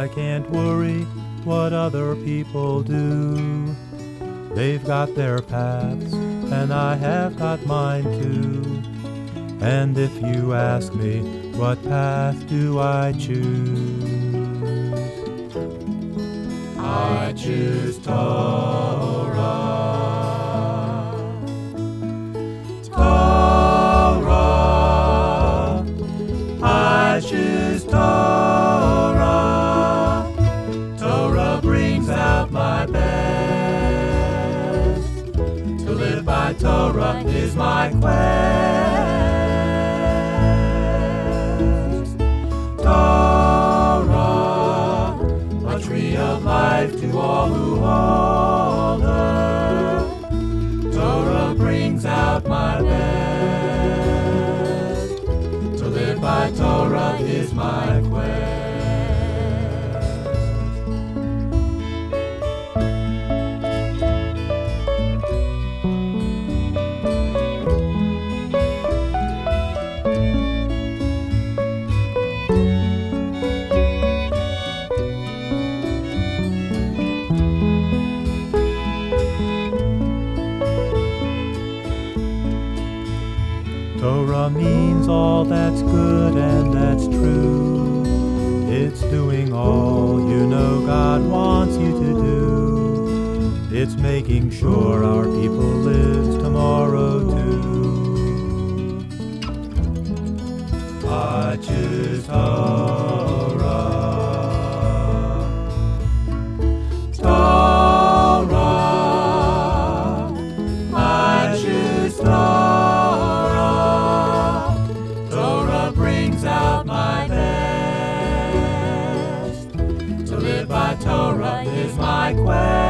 I can't worry what other people do. They've got their paths, and I have got mine too. And if you ask me, what path do I choose? I choose Torah. Torah. I choose Torah. Torah brings out my best. To live by Torah is my quest. Torah, a tree of life to all who hold her. Torah brings out my best. To live by Torah is my quest. Torah means all that's good and that's true. It's doing all you know God wants you to do. It's making sure our people lives tomorrow too. I choose Torah. Torah. I choose Torah. Out my best. To live by Torah is my quest.